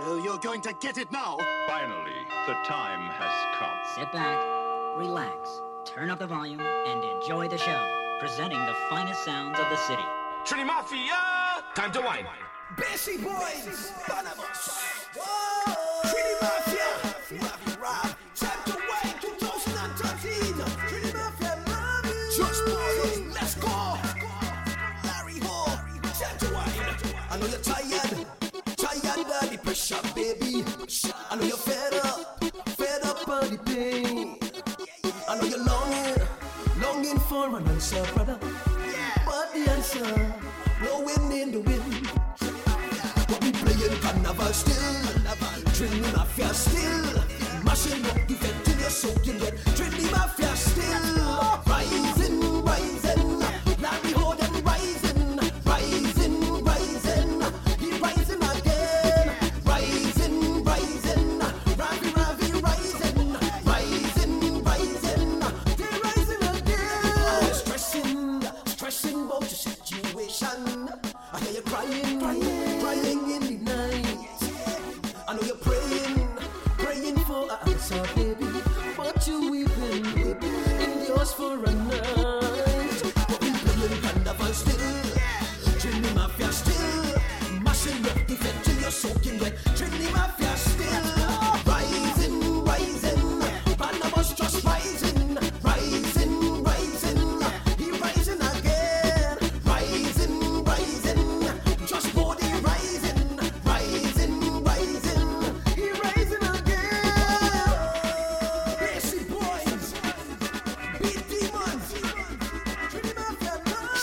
You're going to get it now. Finally, the time has come. Sit back, relax, turn up the volume, and enjoy the show. Presenting the finest sounds of the city. Trinity Mafia! Time to wine. Bessie Boys, Barnabas. Whoa! Trinity Mafia, Ravi Rob. Time to wine, 2013. Trinity Mafia, love you. Just boys, let's go. Larry Ho, time to wine. I know you're tired of the pressure, baby. I know you're fed up of the pain. I know you're longing for an answer, brother. But the answer, blowing in the wind. But we playing carnival still, Trinity Mafia still, mashing up the vent till you're soaking wet. Trinity Mafia still, rising, rising, Larry Ho them rising, rising, rising, he rising again, rising, rising, Ravi rising, rising, rising, they rising again. Stressing about your situation. I hear you crying in the night. I know you're praying for an answer, baby. But you weeping in yours for a night. But we playing carnival still, Trinity Mafia still, mashing up the vent till you're soaking wet. Trinity Mafia still, rising, rising, Barnabas just rising, rising, rising, he rising again, rising, rising, just body rising, rising, rising, he rising again. Bessie Boys, beat demons, Trinity Mafia,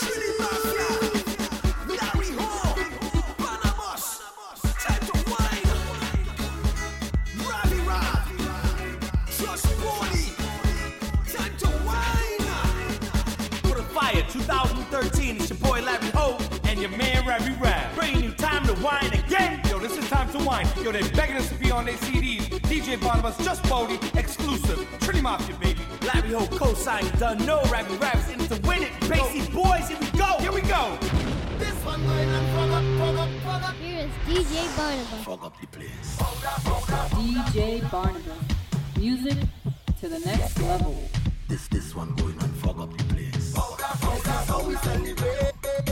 Larry Ho, Barnabas, time to wine, Ravi Rob, just body, time to wine. For the fire, 2013, it's your boy Larry Ho and your man Ravi Rab. Bringing you time to wine again. Yo, this is time to wine. Yo, they're begging us to be on their CDs. DJ Barnabas, Just Bodie, exclusive. Trinity Mafia, baby. Larry Ho co-signed, done no. Ravi Rab's in it to win it. Bessie Boys, here we go. Here we go. This one going on, fuck up. Here is DJ Barnabas. Fuck up the place. DJ Barnabas. Music to the next level. This one going on, fuck up the place. This is how we celebrate.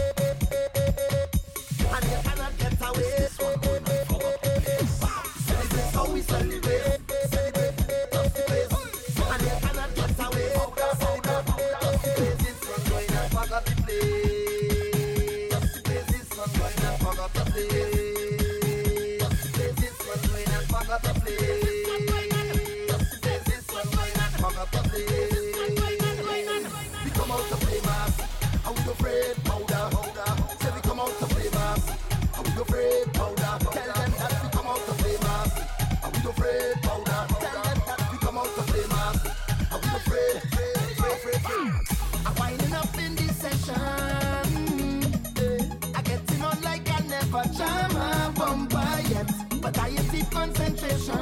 And you cannot get away. This one going on, fuck up the place. This is how we celebrate. Just the place. And you cannot get away. Just the place. This one going on, fuck up the place. Just the place. This one going on, fuck up the place. Just the place. This one going on, fuck up the place. Just the place. This one going on, fuck up the place. We come out to play mass, and we go afraid powder. Say we come out to play mass, and we go afraid powder. Tell them that we come out to play mass, and we go afraid powder. Tell them that we come out to play mass, and we go afraid. I'm winding up in this session. I getting on like I never jam a bumper yet, but I have deep concentration.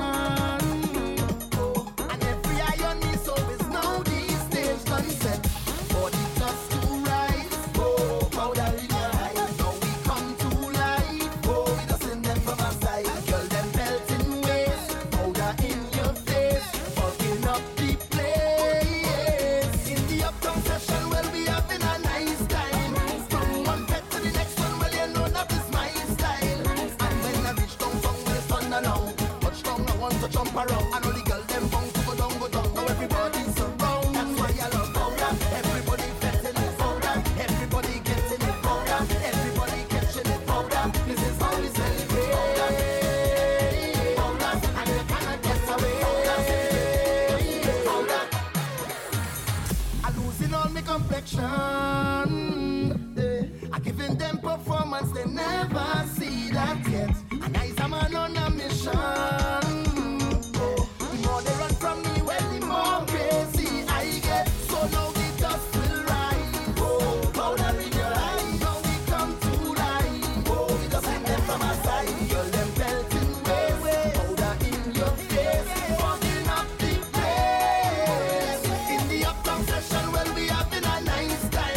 And every eye on me, so is now the stage concept. For the dust to rise, powder in your eyes. Now we come to life, we just send them from our side. Girl, them belting waist, powder in your face, fucking up the place. In the uptown session, well, we having a nice time. From one pet to the next one, well, you know that is my style. And when I reach down, song will stand alone. Touch down, I want to jump around. I know the girl, them bound to go down. Now everybody's around. That's why I love powder. Everybody getting it powder. Everybody getting it powder. Everybody catching it powder. This is how we celebrate. Powder, and you cannot get away. Powder. I'm losing all my complexion. I'm giving them performance they never see that yet. And I am on a mission. The more they run from me, well, the more crazy I get. So now the dust will rise. Powder in your eyes. Now we come to life. We just send them from our side. Girl, them belting waist. Powder in your face. Fucking up the place. In the uptown session, well, we having a nice time.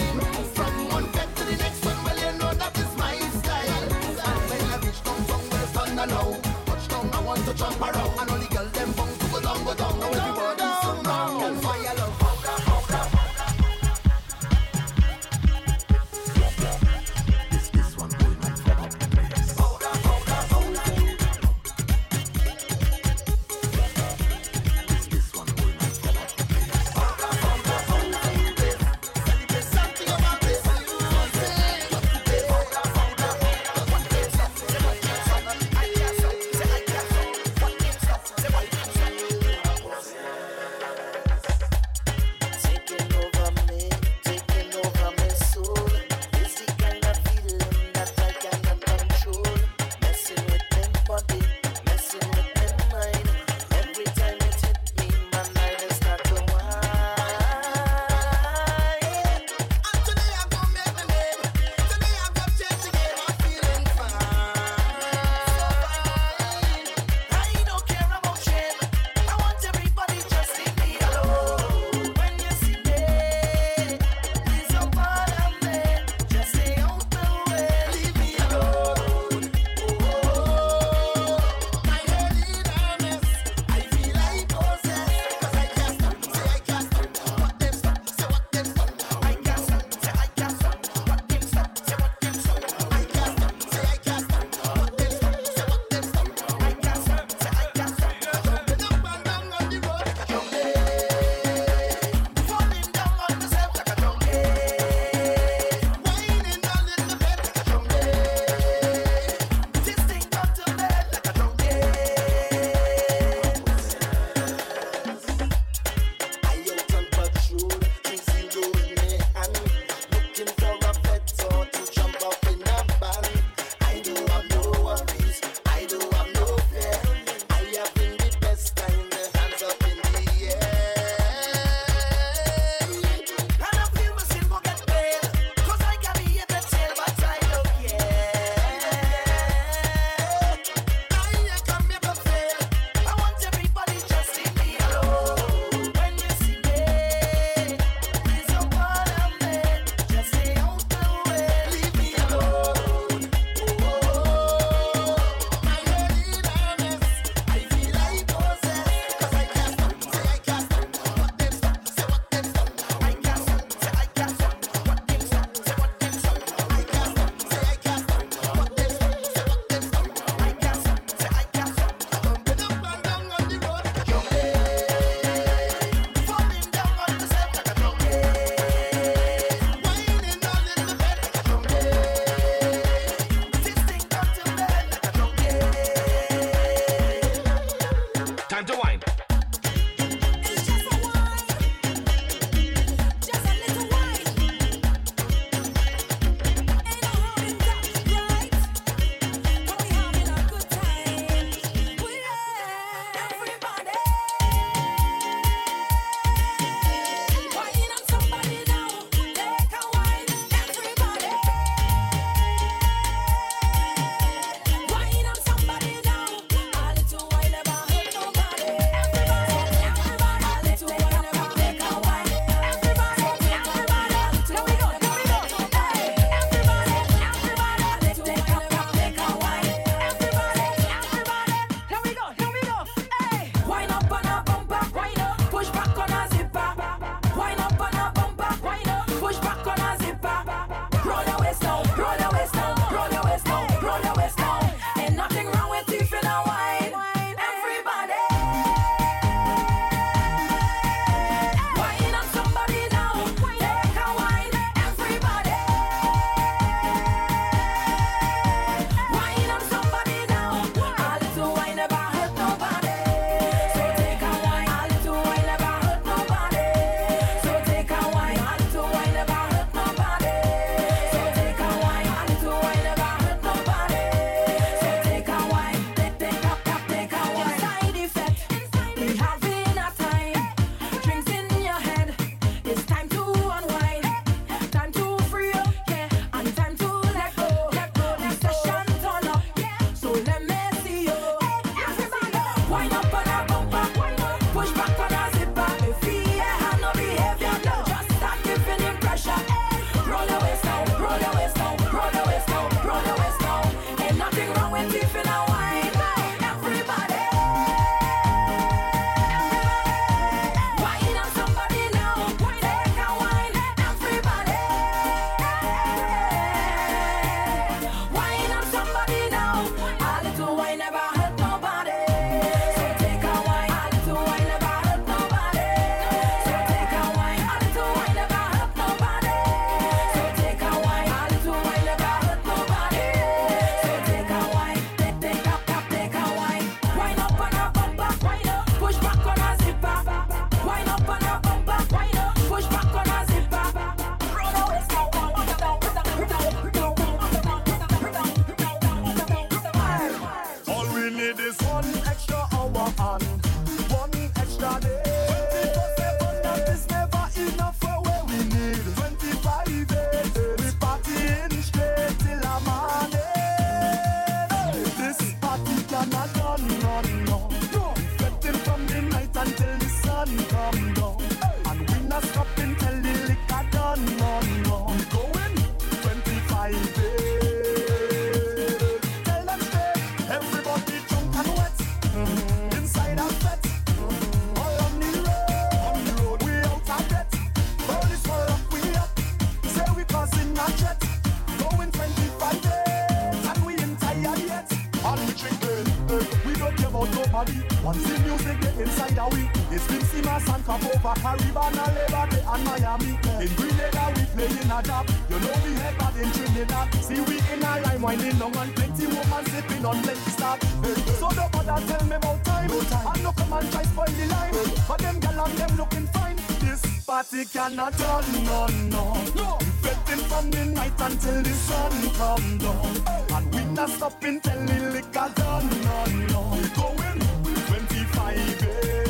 come down. And we not stopping till the liquor done run down. We going 25 days. Tell them straight, everybody drunk and wet. Inside our fete, all on the road, we out of debt. Police for up, we up. Say we causing a threat. Going 25 days, and we ain't tired yet. And we drinking, we don't care about nobody. Once the music get inside our we, it's been Simas and Capova, Caribbean, and Liberty and Miami. In Grenada we playing a job. You know we head bad in Trinidad. See we in a line winding long and plenty woman sipping on plenty stock. So don't bother tell me about time. And no come and try spoil the line. For them gal and them looking fine. This party cannot turn no. We fetting from the night until the sun come down. And we not stopping till the liquor done no. We going 25 days.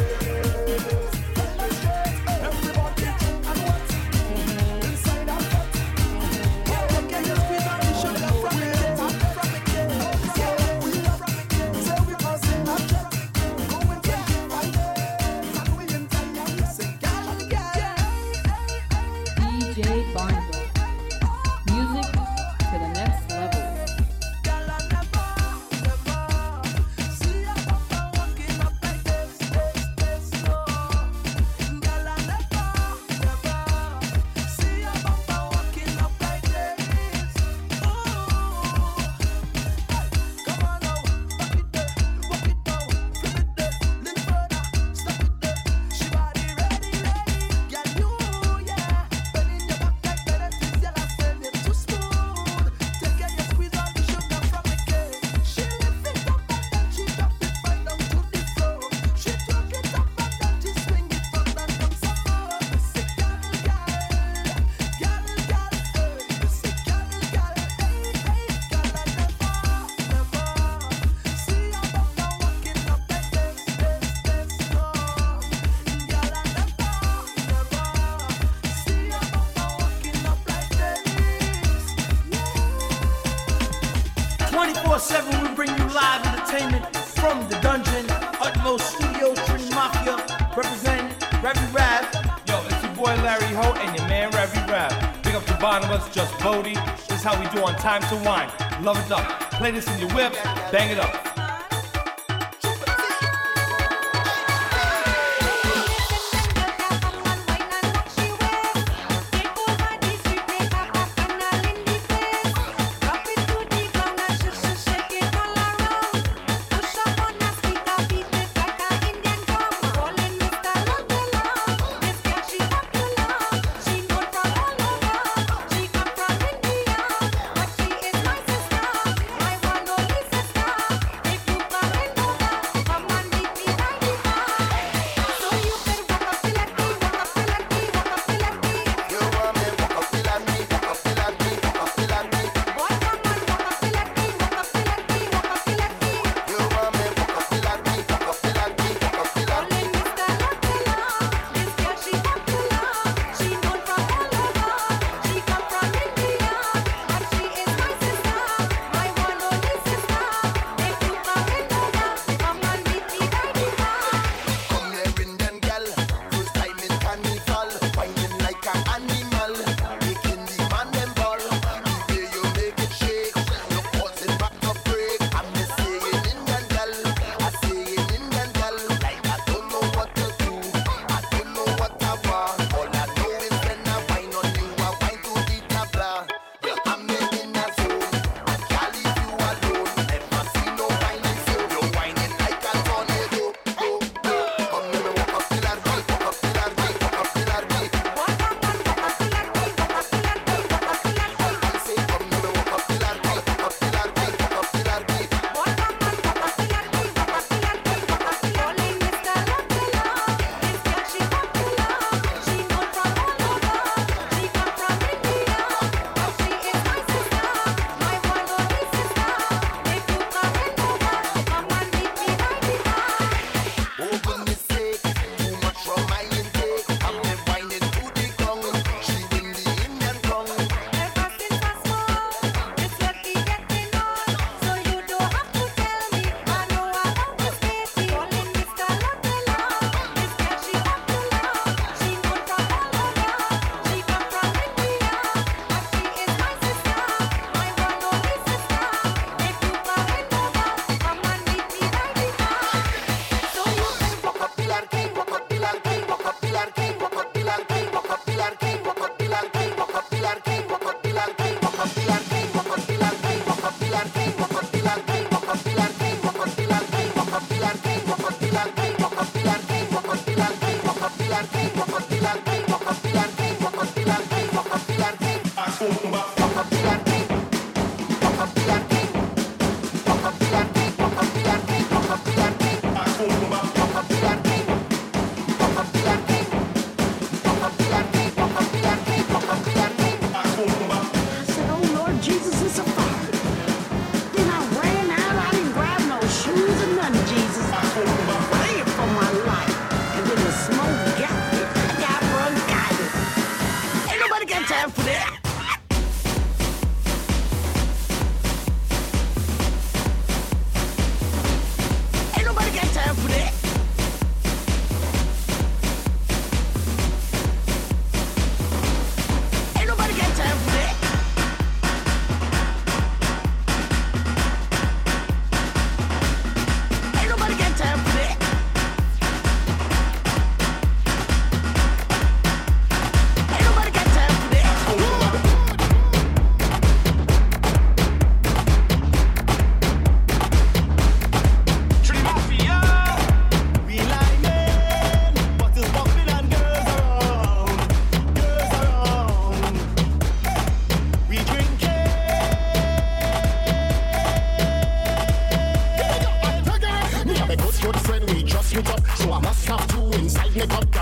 Everybody drunk and wet. Inside our fete. Can you squeeze on the shoulder from the say we causing a jet. Going 25 days. And we in time. Say DJ Barnabas. Music to the next level. We bring you live entertainment from the dungeon, Utmost Studio, Trini Mafia, representing Ravi Rav. Yo, it's your boy Larry Ho and your man Ravi Rav. Big up to Barnabas, Just Bodie. This is how we do on Time to Wine. Love it up. Play this in your whips, bang it up.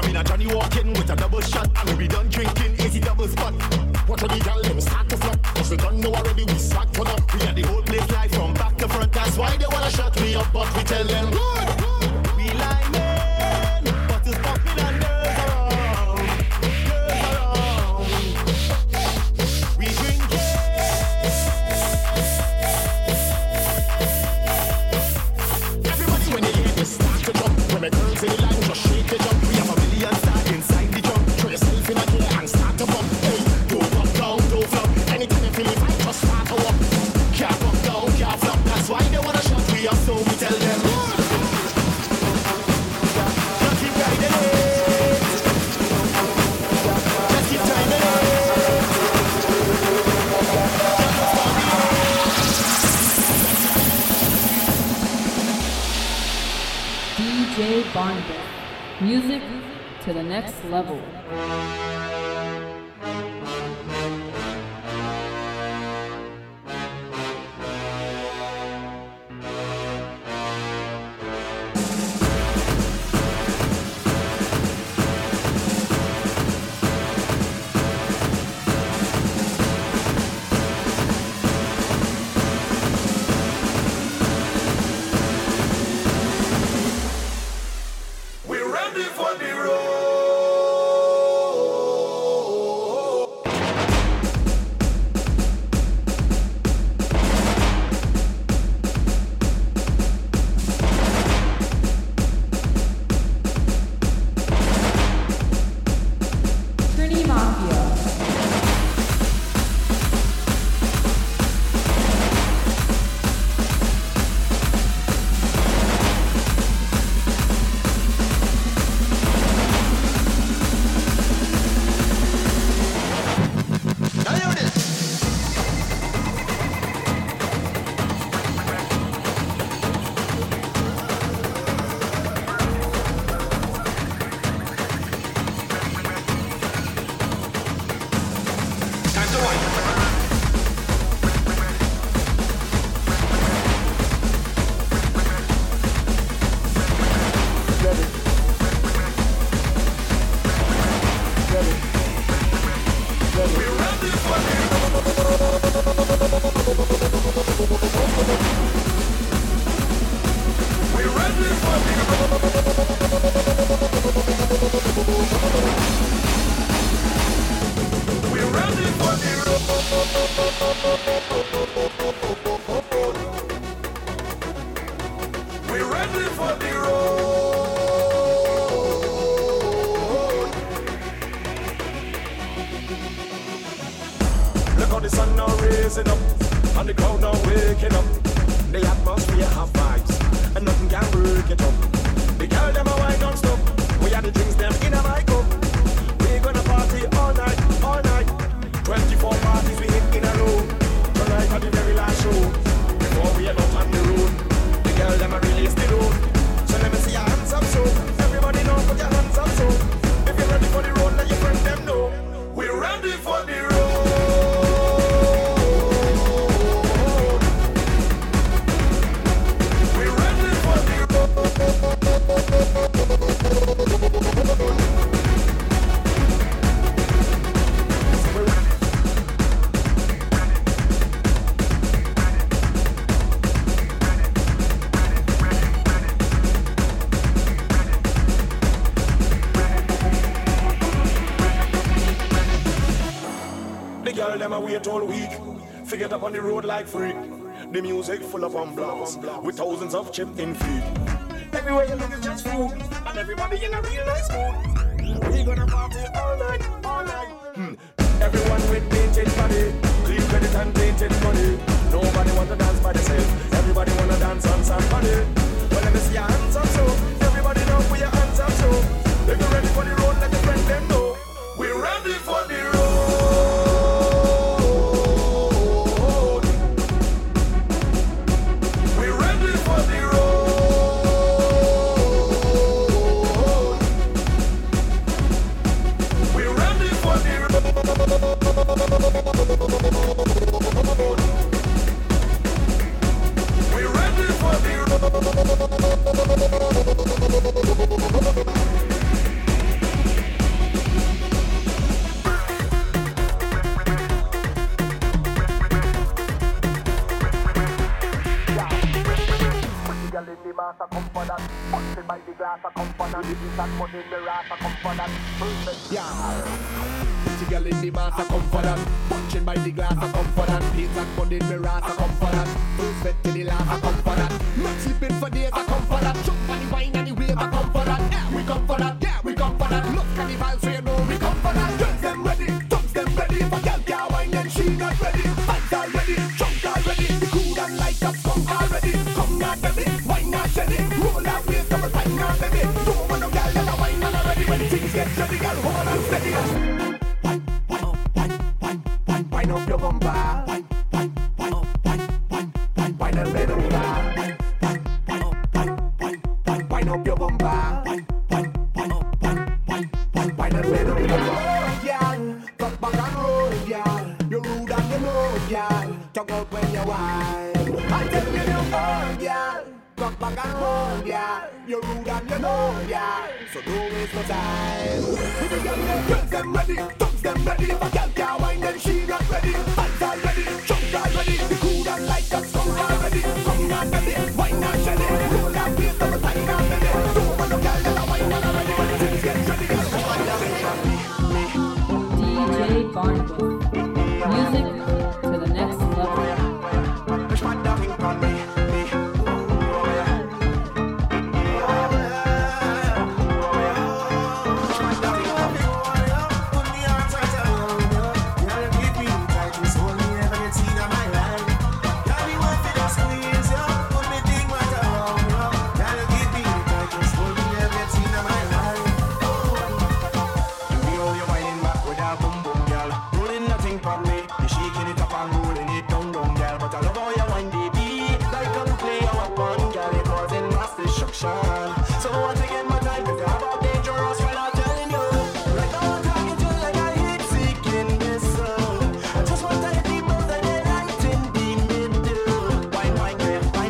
I'm in a Johnny walking with a double shot, and we be done drinking 80 double spot. What are the girl them start to flop? Cause we done know already we start to up. We got the whole place live from back to front. That's why they wanna shut me up, but we tell them good. We like men, but it's popping and girls around. Girls around. We drinking. Everybody when they hear this start to jump. When the girls in the line just shake the jump. We have a million stars inside the jump. Throw yourself in a gear and start to bump. Hey, don't up, down, don't flop. Anytime you feel it, I just start to walk. Can't up, down, can't flop. That's why they wanna shut me up, so we tell them. Just keep riding it. Just keep timing it. DJ Barnabas. Music to the next level. We're ready for the road. Trini Mafia. Now hear this. Time to wind. We're ready for the We're ready for the We're ready for the We're ready for the road. Look how the sun now raising up, and the crowd now waking up. The atmosphere have vibes, and nothing can break it up. The girl them a wine non-stop. We had the drinks them in a my cup. We gonna party all night, all night. 24 parties we hit in a row. Tonight at the very last show. Before we head out on the road, the girl them a release the road. So let me see your hands up, so everybody know put your hands up, so if you're ready for the road, let your friend them know. We're ready for the road. We're ready for the road. The girl them a wait all week. Figured up on the road like freak. The music full of blast with thousands of chipping feet. Everywhere you look is just food, and everybody in a real nice mood. We gonna party all night, all night. Everyone with painted body, clean credit and painted money. Nobody want to dance by themselves. Everybody wanna dance on somebody. Well, let me see your hands up, so everybody know put your hands up, so if you're ready for the road, let your friend them know. We're ready for the road. We're ready for the road. We're ready for the road. We're ready for the road. rasa come for that. It's that money me rasa come for that. Yeah. Pretty girl in the mass, I come for that. Punching by the glass, I come for that. Pains and money in me ras, I come for that. First bet to the last, I come for that. Not sleeping for days, I come for that. Jump on the wine and the wave, I come for that. Yeah, we come for that. Yeah, we come for that. Look carnival, so you know we come for that. Girls them ready, thumbs them ready. If a girl can't wine, then she not ready. Pants already, drunk already. The cool and light up, come already. Come not baby, wine not jelly. Roll out waist, come and wine not baby. Don't want no girl that a wine man already. When things get ready, girl, hold on steady. Wine up your bumper, wine and bend over. Wine up your bumper, wine and bend over. Girl, cut back and roll, girl. You're rude and you know, girl. Talk out when you whine. I tell you, girl. Cut back and roll, girl. You're rude and you know, girl. So don't waste no time. Girls them ready, thumbs them ready. If a girl can't whine, then she not ready. Pants already, drunk already. The cool and light up, come already. Come on, baby, wine and jelly. Roll and waist up a sign and baby. Don't want no girl that a wine man already. When things get ready, girl, come on, DJ Barnabas. Music to the next level. Push my dumping on me. So once again, my time is about dangerous when I'm telling you. Right now I'm talking to you like I hate seeking this song. I just want to hit the most and then right in the middle. Wine, girl, wine,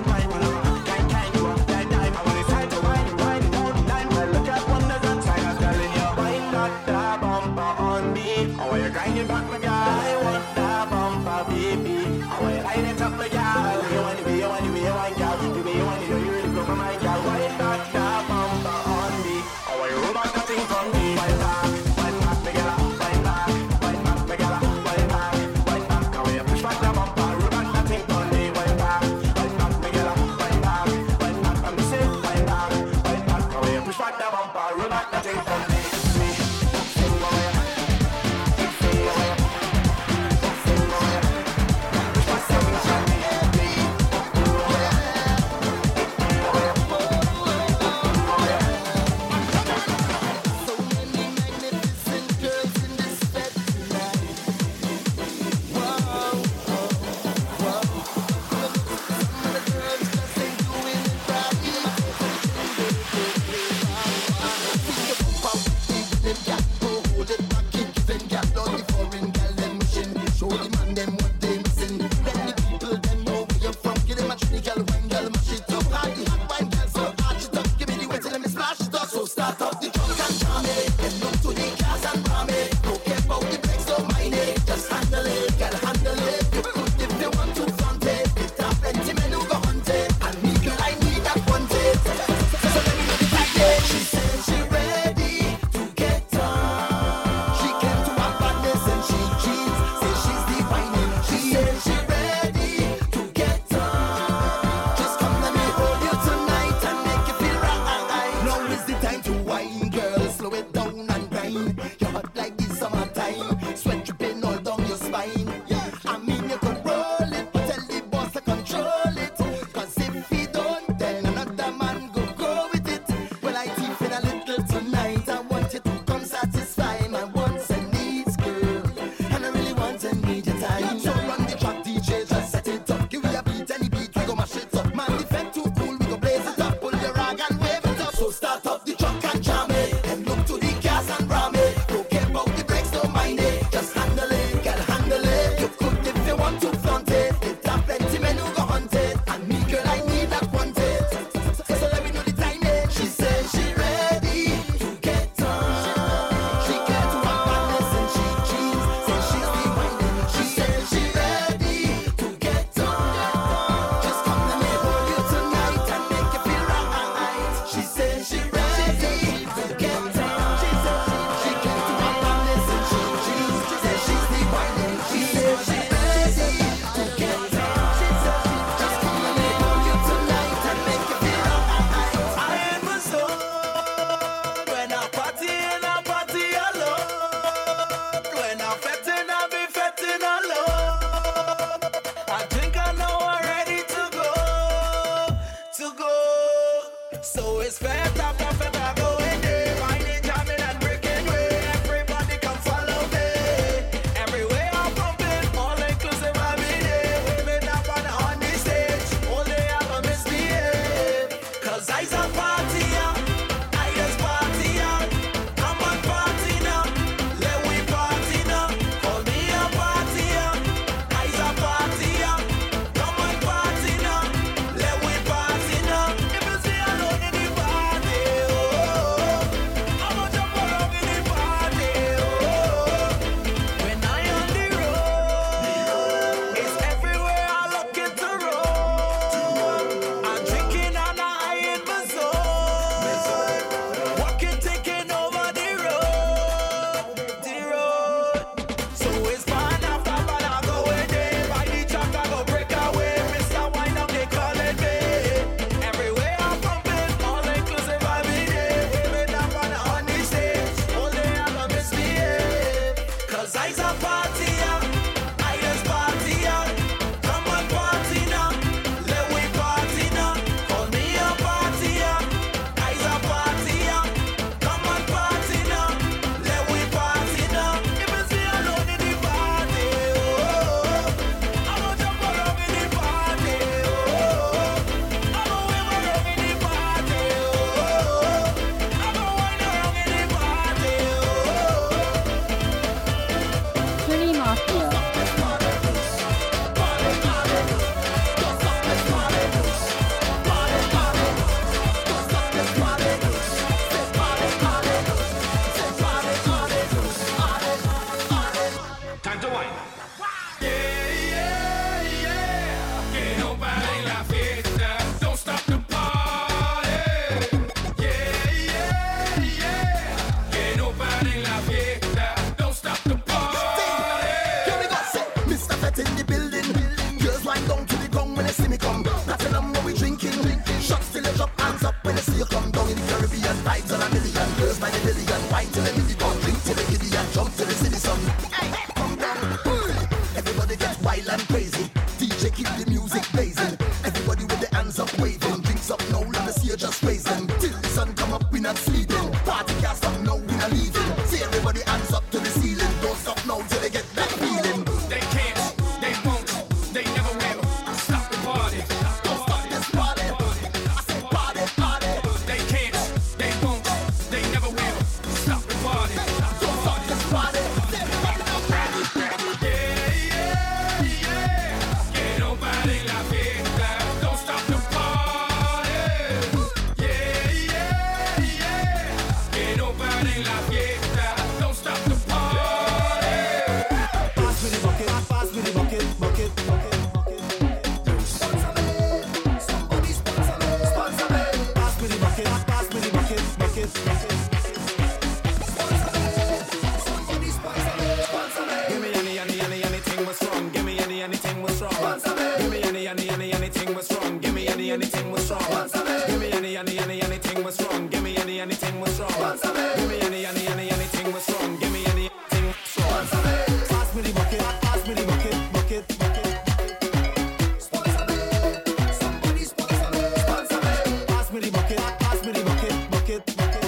kind, you up that time. I want it's time to wine down line. Well, look at wonders and sign, I'm telling you. Wine not that bumper on me. Oh, you're grinding back, my girl. I want that bumper, baby. Oh, you're lighting it up, my girl. You want to be, you want girl. You want to know you really blow my mind, girl. Wine not that bumper on me. Oh, you roll back that thing from me. Wine back, my girl. Wine back, my girl. Wine back. How you push back that bumper, roll back that thing from me. Wine back, my girl. Wine back. I'm the same. Wine back. How you push back that bumper, roll back that thing from me. Start up the truck and jam it, and look to the gas and ram it. Don't care about the Everybody hands up to the ceiling. Don't stop now till they get that feeling. They can't, they won't, they never will stop the party. Don't stop this party. I say party, party. They can't, they won't, they never will stop the party. Don't stop this party. Que nobody la fiesta. Don't stop the party. Que nobody la fiesta. Don't stop the party. Pass me the bucket, pass me the bucket, bucket, bucket, bucket. Sponsor me. Somebody sponsor me. Sponsor me. Pass me the bucket, pass me the bucket, bucket, bucket. Somebody sponsor me. Sponsor me. Give me anything was wrong. Give me anything was wrong. Sponsor me. Give me anything was wrong. Give me anything was wrong. Sponsor me. Give me anything was wrong. Give me anything was wrong. Sponsor me. Give me anything was wrong. Give me anything was wrong. Sponsor me. Pass me the bucket, pass me the bucket, bucket, bucket. Sponsor me. Somebody sponsor me. Sponsor me. Pass me the bucket, pass me the bucket, bucket, bucket.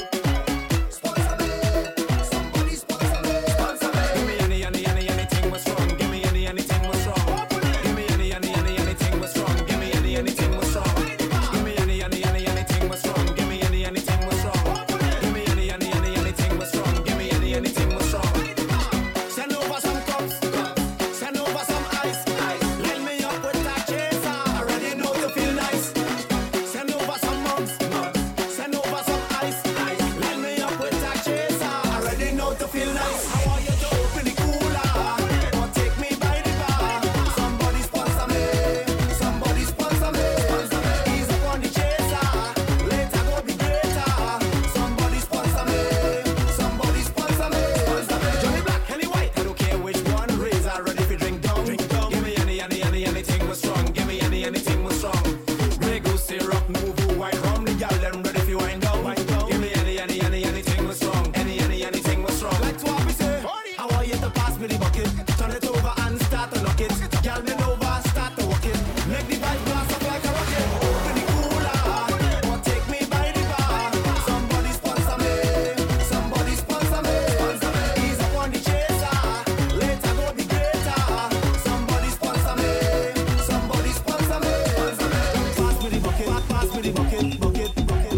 Sponsor me. Somebody sponsor me. Sponsor me. Give me anything was wrong. Give me anything was wrong. Give me anything was wrong. Give me anything was wrong. Give me anything was wrong. Give me anything was wrong. Give me anything was wrong. Give me anything was wrong. Send over some cups, send over some ice, line me up with that chaser. Already know to feel nice. Send over some mugs, send over some ice, line me up with that chaser. Already know to feel nice. How are you to open the cooler or take me by the bar? Somebody sponsor me, somebody sponsor me. Ease up on the chaser, later go be greater. Somebody sponsor me, somebody sponsor me. Johnny Black, Henny White, I don't care which one. Razor ready for drink down. Give me anything was wrong. Give me anything was wrong. Grey Goose syrup, move white rum. The gal them ready for wind down. Give me anything was wrong. Anything was wrong. Like to have say, how are you to pass me the bucket? Turn it over and start to knock it. Gal me over, start to walk it. Make the vibe blast up like a rocket. Open the cooler or take me by the bar. Somebody sponsor me, somebody sponsor me. Ease up on the chaser, later go be greater. Somebody sponsor me, somebody sponsor me. Pass me the bucket, pass me the bucket, bucket, bucket.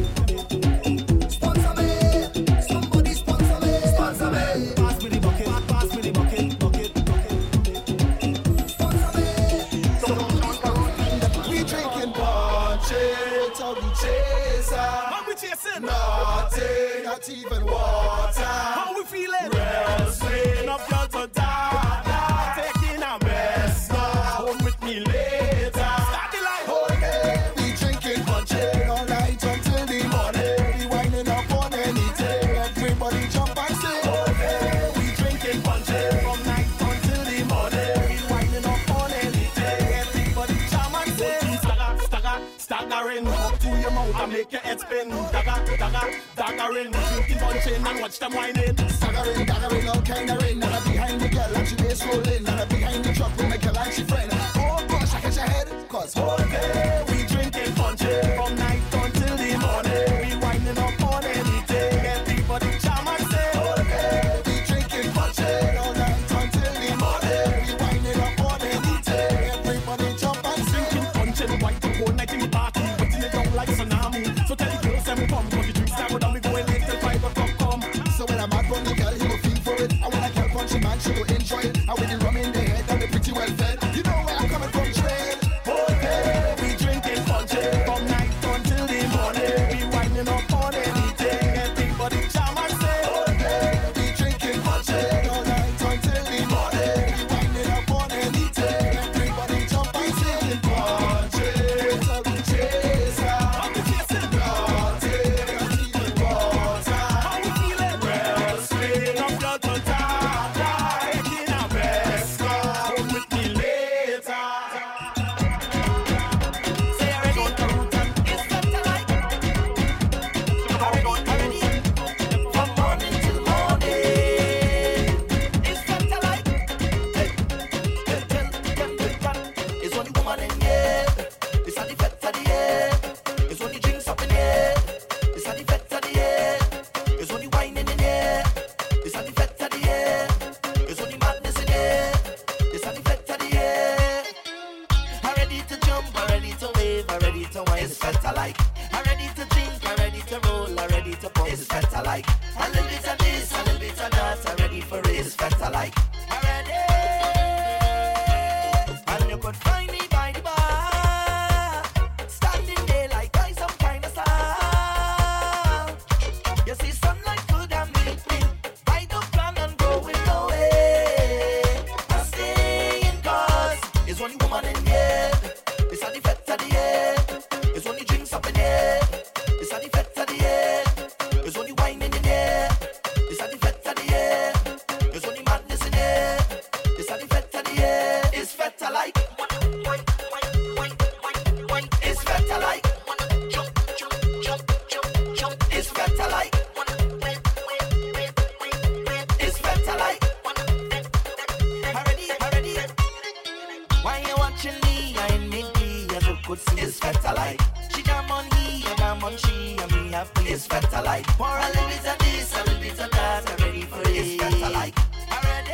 Sponsor me. Somebody sponsor me. Sponsor me. Pass me the bucket, pass me the bucket, bucket, bucket. Sponsor me. We drinking punch it out the chaser. What we chasing? Nothing, not even water. How we feeling? Wrestling up your to die. Taking a mess. Home with me later. Start the light. Okay, we drinking punch it all night until the morning. We winding up on anything. Everybody jump and sing. Okay, we drinking punch it from night until the morning. We winding up on anything. Everybody jump and sing. Staggering up to your mouth and make your head spin. Daggering, drinking punching and watch them whining. Staggering, daggering, all kind of rain. Now behind the girl and she bass rolling. Now behind the truck with my girl and she friend. Oh gosh, I catch your head. Cause okay, We drinking punching from night until the morning. We winding up on anything. Everybody jam and sing. okay, we drinking punch it all night until the morning. We winding up on anything. Everybody jump and sing. Drinking punching white the whole night in the party. Putting it down like tsunami. So tell the girls them come. Cause the drinks down and we going late till 5 o'clock come. So when I'm out on the girl, he will feel for it. And when I girl punch a man, she will enjoy it. And with the rum in the head and the pretty well fed, you know where I'm coming from, trade. Okay, we drinking punching from night until the morning. We winding up on anything. Everybody jam and sing. Okay, we drinking punch it all night until the morning. We winding up on anything. Everybody jump and sing. Punch it out the chaser. How we chasing? Nothing, not even water. How we feeling? Wrestling up your to die. Taking a mess. Home with me later. could see. It's Feta like. She jam on he, I jam on she, and we have to. It's Feta like. Pour a little bit of this, a little bit of that, I'm ready for it. It's Feta like. Already.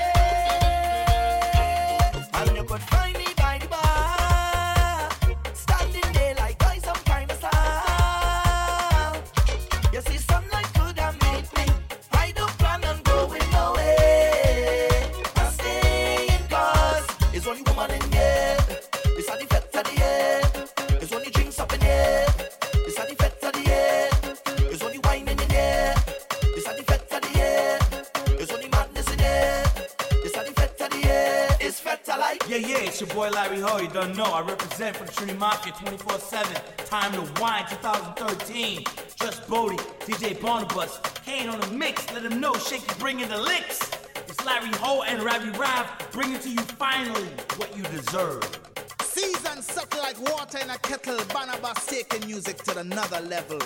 And you could find me by the bar, standing there like I some kind of star. You see, sunlight could have made me. I don't plan on going away. I'm staying cause it's only woman in here. It's a the fete of the year. It's only drinks up in here. It's a the fete of the year. It's only wine in here. It's a the fete of the year. It's only madness in here. It's a the fete of the year. It's fete like. Yeah, it's your boy Larry Ho. You don't know. I represent for the Trinity Mafia 24/7. Time to Wine 2013. Just Bodie, DJ Barnabas. Kane on the mix. Let them know. Shaky bringing the licks. It's Larry Ho and Ravi Rav bringing to you finally what you deserve. Seasoned subtle like water in a kettle. Barnabas taking music to another level.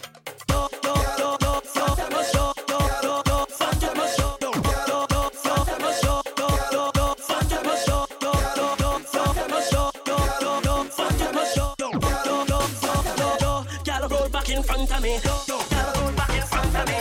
Roll back in front of me. Roll back in front of me.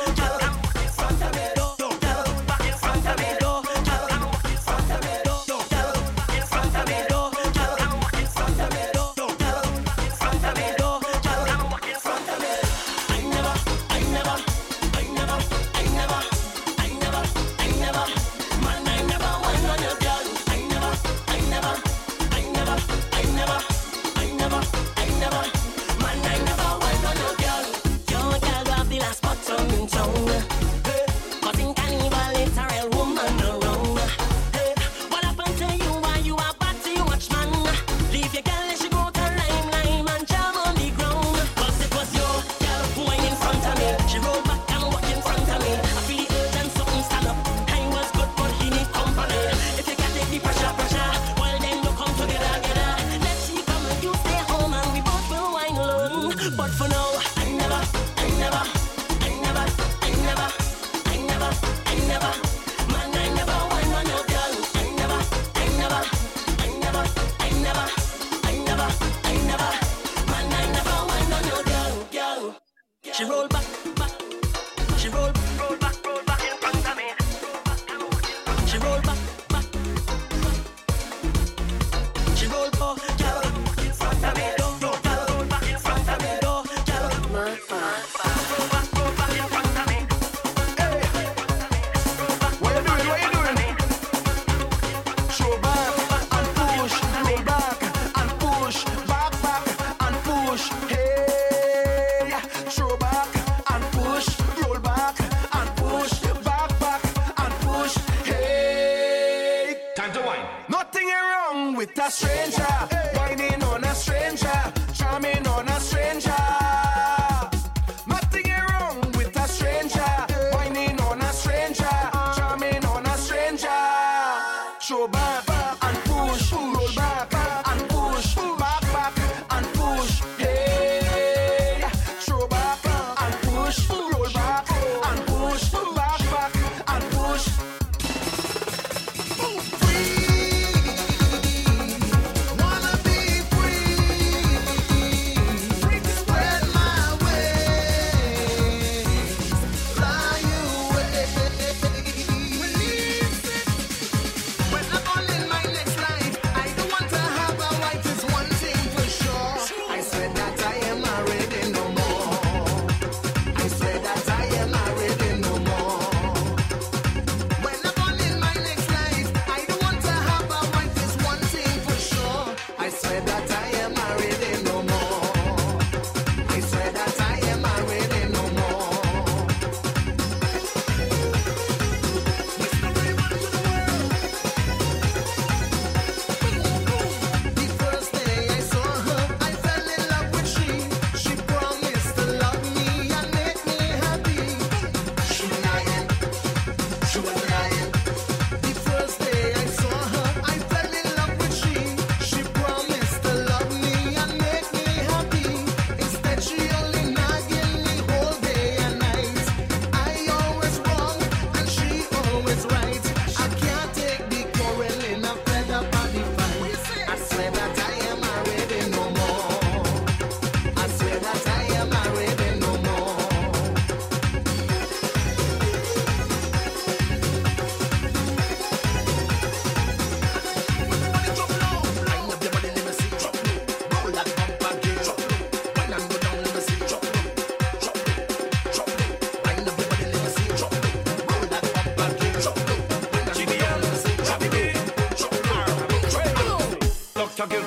She roll back, back. She roll back in front of me. She roll back, back. She roll back in front of me. Roll back in front of me. Roll back in front of me. Hey, what you doing? Show back and push, roll back and push, back and push. Hey, show back and push, roll back and push, back and push. Hey, Time to wine. nothing wrong with a stranger, whining on a stranger, charming on a stranger. Nothing wrong with a stranger, whining on a stranger, charming on a stranger. Show back and push, roll back and push, back and push. Hey, show back and push, roll back and push, back and push. Wanna be free, spread my wings, fly away. When I'm all in my next life, I don't want to have a wife, is one thing for sure. I said that I am already no more. I said that I am already no more. When I'm all in my next life, I don't want to have a wife, is one thing for sure. I said that I am already no more. I said that I am already no more. The first day I saw her, I fell in love with she. She promised to love me and make me happy. She was lying. She was lying. The first day I saw her, I fell in love with she. She promised to love me and make me happy. Instead, she only nagging me whole day and night. I always wrong and she always right. I can't take the quarreling, I'm fed up on the fight. I swear that I am already no more.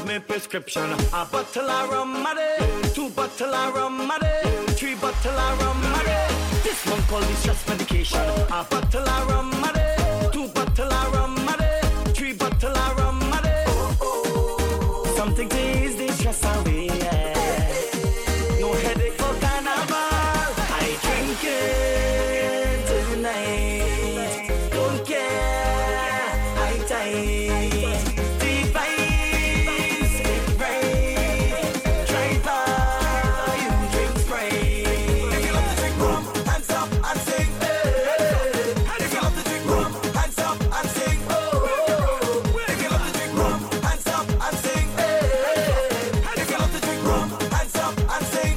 me prescription. A bottle of rum a day, 2 bottle of rum a day, 3 bottle of rum a day. This one called the stress medication. A bottle of rum a day, 2 bottle of rum a day, 3 bottle of rum a day. Something to ease the stress away. Yeah. No headache for carnival. I drink it tonight. Don't care. I die. Deep vibes, right. Drive by, you drink Sprite. If you love to drink rum, hands up and sing. If you love to drink rum, hands up and sing. If you love to drink rum, hands up and sing. If you love to drink rum, hands up and sing.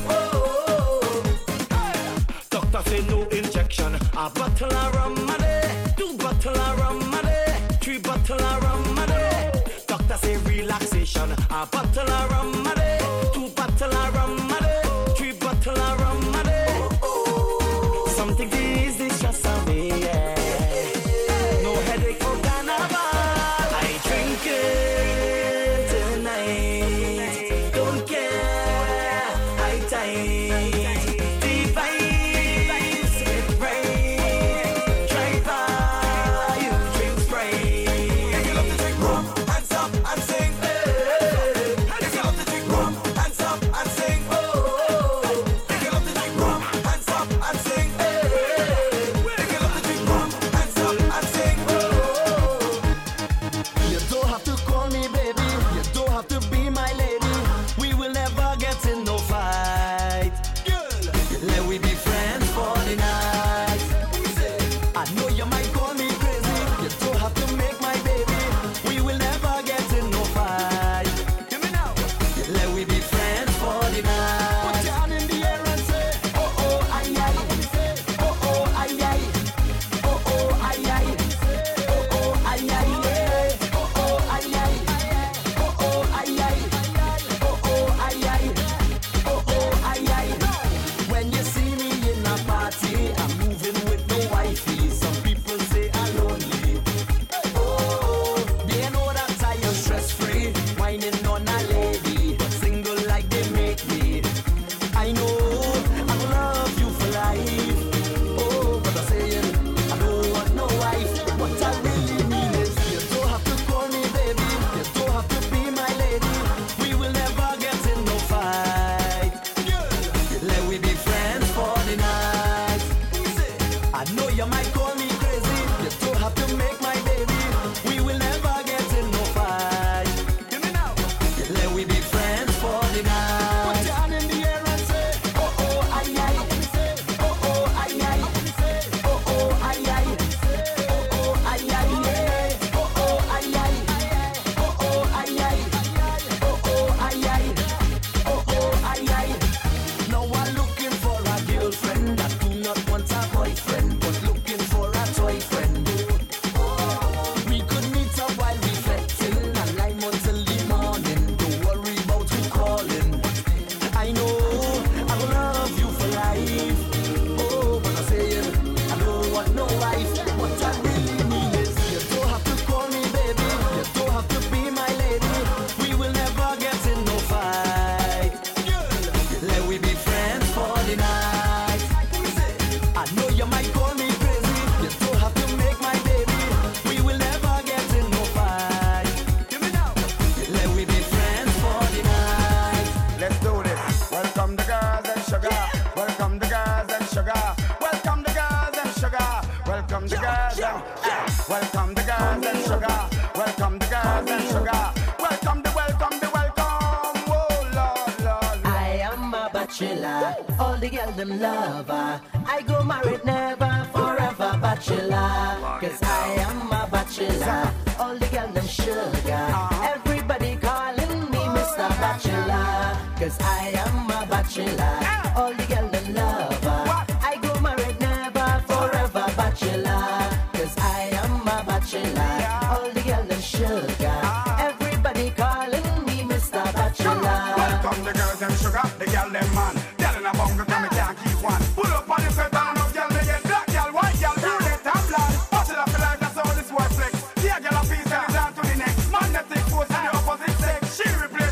Doctor say no injection. A bottle of rum a day, 2 bottle of rum a day, 3 bottle of rum a day. Doctor say relaxation. A bottle of rum a day, 2 bottle of rum a day, 3 bottle of rum a day. Something to ease the stress away. Yeah. No headache for carnival. I drink it tonight. Don't care. I die. Deep vibes, right. Drive by, you drink Sprite. If you love to drink rum, hands up and sing. If you love to drink rum, hands up and sing. If you love to drink rum, hands up and sing. If you love to drink rum, hands up and sing. You don't have to call me baby, you don't have to be my lady. We will never get in no fight. Let we be friends for the night. I know you might call me crazy, you don't have to make my baby. We will never get in no fight. Hear me now. Let we be friends for the night. Put your hand in the air and say, oh oh ay ay. Oh oh ay ay. Oh oh ay ay. Oh oh ay ay. Oh oh ay ay. Oh oh ay ay. Oh oh ay ay. Oh oh ay ay. When you see me in a party, I'm moving with no wifey. Some people say I'm lonely. Oh, they know that I am stress-free, whining on a lady, but single like they make me. I know I will love you for life. Oh, but I'm saying I don't want no wife. What I really mean is you don't have to call me baby, you don't have to be my lady. We will never get in no fight. Let we be friends for the night. I know you might call me crazy, you don't have to make my baby. We will never get in no fight. Hear me now. Let we be friends for the night. Put your hand in the air and say, oh oh ay ay. Oh oh ay ay. Oh oh ay ay. Oh oh ay ay. Oh oh ay ay. Oh oh ay ay. Oh oh ay ay. Oh oh ay ay. Now I'm looking for a girlfriend. I do not want a boyfriend, but looking for a toy friend. We could meet up while reflecting and line until the morning. Don't worry about who calling. I know I will love you for life. Oh, but I'm saying I don't want no wife. What I really mean is you don't have to call me baby, you don't have to be my lady. We will never get in no fight. Let we be friends for the night. I know you might call me crazy, you don't have to make my baby. We will never get in no fight. Hear me now. Let we be friends for the night. Let's do this. Welcome the girls and sugar. Welcome the girls and sugar. Welcome the girls and sugar. Welcome the girls and welcome the girls and sugar. Welcome the girls and sugar. Welcome the welcome. Oh Lord, Lord. I am a bachelor, all the girls them love her. I go married never, forever bachelor. Cause I am a bachelor, all the girls them sugar. Everybody calling me Mr. Bachelor. Cause I am a bachelor, all the girls them love her. I go married never, forever bachelor. Cause I am a bachelor, all the girls them sugar. Everybody calling me Mr. Bachelor. Welcome the girls and sugar. The girl them man. Telling a bungle come and can't keep one. Pull up on the set and up girl they get black girl, white girl, brunette and blonde. Bottle up the life, that's how this world flex. Yeah, girl a piece and it's down to the next. Magnetic force and the opposite sex. She replace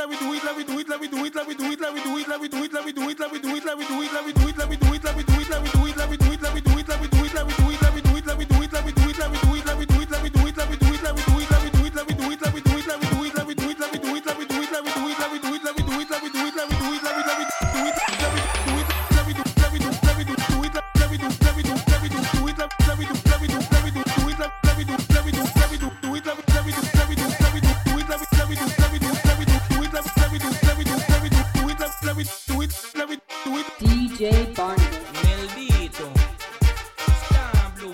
DJ Barnabas. Melvito. Star Blue,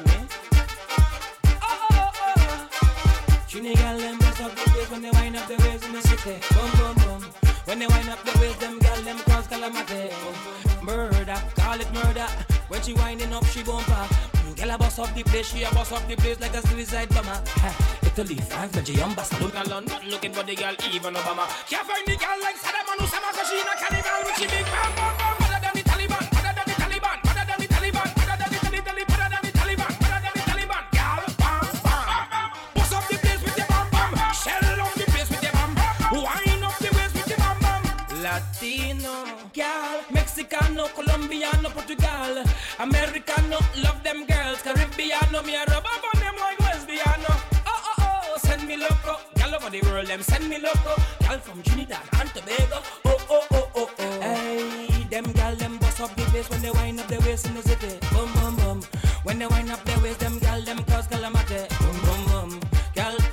Trinidad them bust up the bass when they wind up the waist in the city. Boom, boom, boom. When they wind up the waist, them gal them cause calamity. Murder, call it murder. When she winding up, she bumper. Girl a bust up the place, she a bust up the place like a suicide bomber. Italy, France, Belgium, Barcelona, London, looking for the girl, even Obama. Can't find the girl like Saddam Hussein, cause she in a carnival with she big bam, bam, bam. Better than the Taliban, better than the Taliban, better than the Taliban, better than the Taliban, better than the Taliban, better than the Taliban. Girl, bam, bam. Bust up the place with the bam, bam. Shell up the place with the bam, bam. Wind up the waist with the bam, bam. Latino, girl, Mexicano, Colombiano, Portugal, Americano, love them girls, Caribbeano, me a rub up on them like lesbiano. Oh, send me loco, girl over the world, them send me loco, girl from Trinidad and Tobago. Oh. Hey, them girl, them bust up the bass when they wind up the waist in the city. Boom, boom, boom. When they wind up the waist, them girl, them cause calamity. Boom, boom, boom.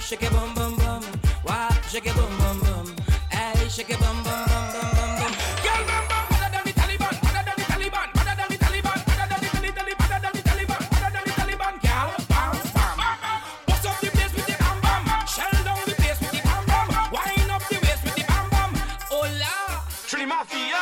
shake it bum bum bum. Why shake it bum bum bum? Hey, shake it bum bum bum bum bum bum. Girl bum bum, better than the Taliban, better than the Taliban, better than the Taliban, better than the Taliban, better than the Taliban, better than the Taliban. Girl, bam bam. Bust up the place with the bam bam. Shell down the place with the bam bam. Wind up the waist with the bam bam. Hola, Trini Mafia.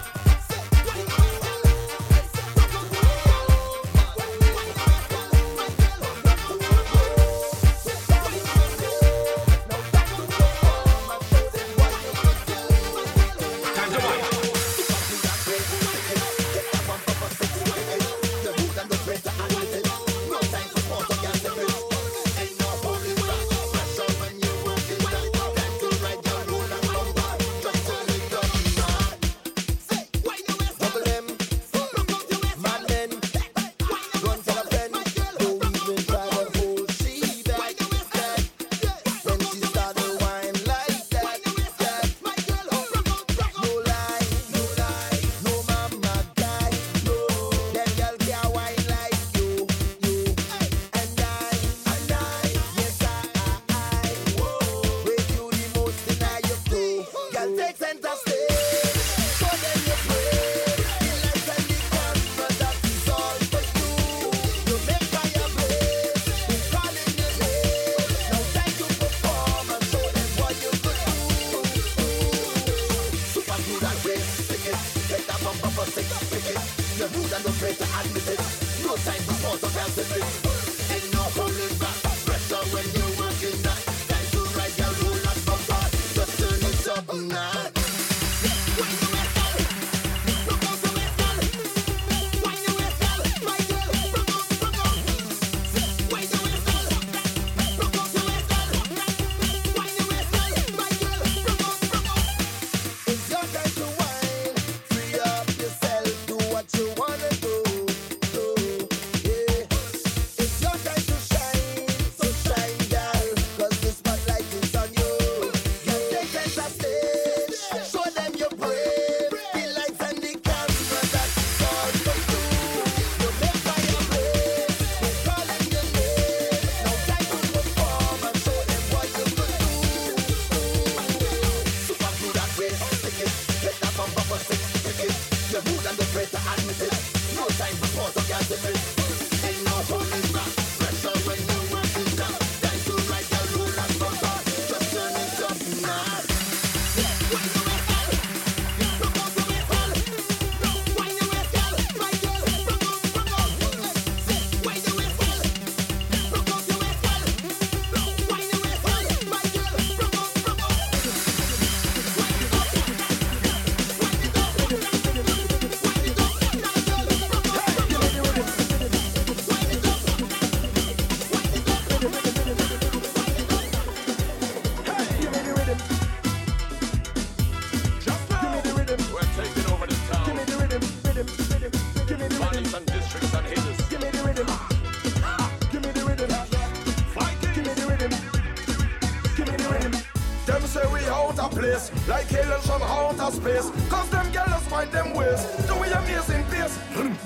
Like aliens from outer space. Cause them girls find them ways. Do we amazing pace?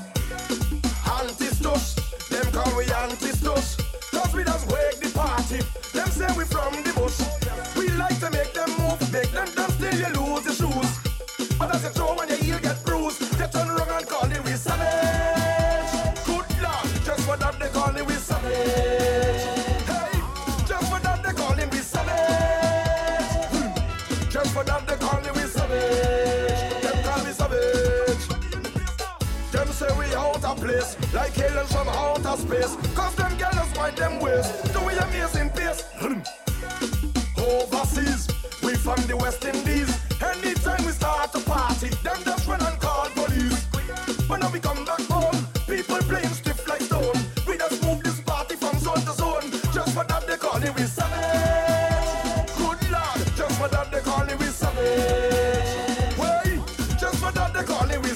Anti-stush. Them call we anti-stush. Cause we just wake the party. Them say we from the bush. We like to make them move. Make them dance till you lose your shoes. But as you throw when your heel get bruised, they turn around and call it we savage. Good Lord, just for that they call it we savage. Hey, just for that they call it we savage. Just for that they call it we savage. Them call me savage. Them say we out of place, like aliens from outer space. Cause them girls find them ways. Do we amazing pace? Overseas, we from the West Indies. Anytime we start a party, them just run and call police. But now we come back home, people playing stiff like stone. We just move this party from zone to zone. Just for that they call it we savage. Good Lord, just for that they call it we savage. Wait, just for that they call it we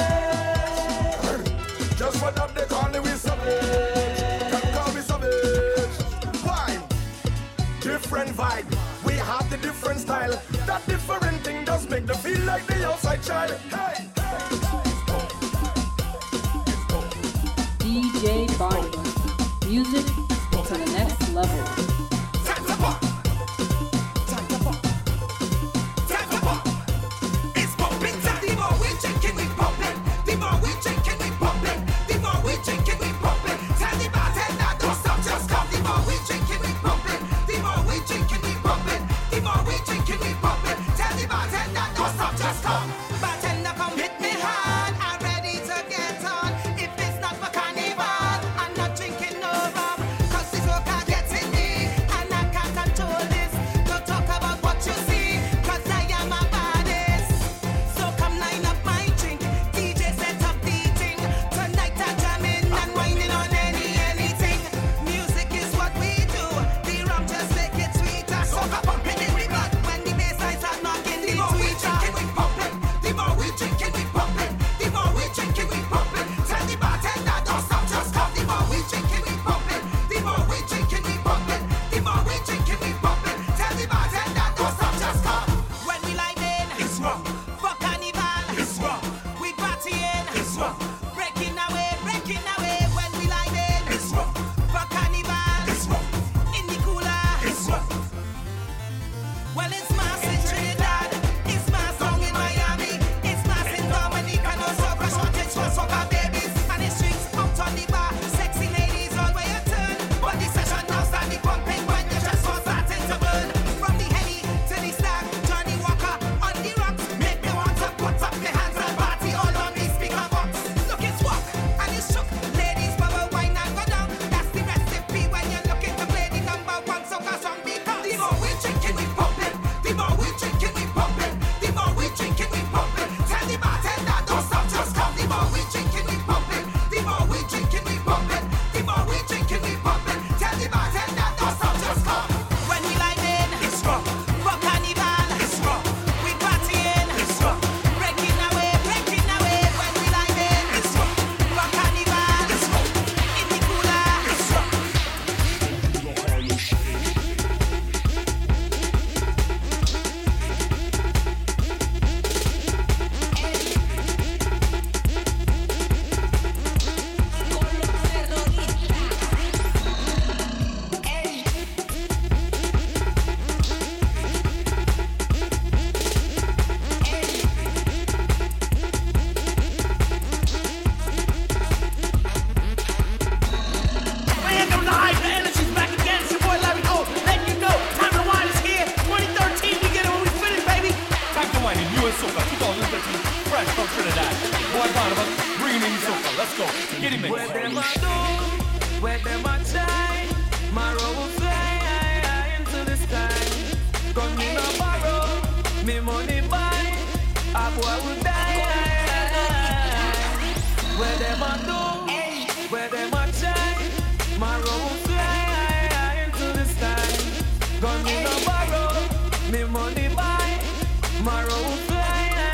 savage. Just for that they call it we savage. Can't call me savage. Why? Different vibe, we have the different style. That different thing does make them feel like the outside child. Hey! DJ Barney, music to the next level. Set the Remix. Where them a do, where them a try, my road will fly into the sky. Gun me no borrow, me money buy, a boy will die. Where them a do, where them a try, my road will fly into the sky. Gun me no borrow, me money buy, my road will fly.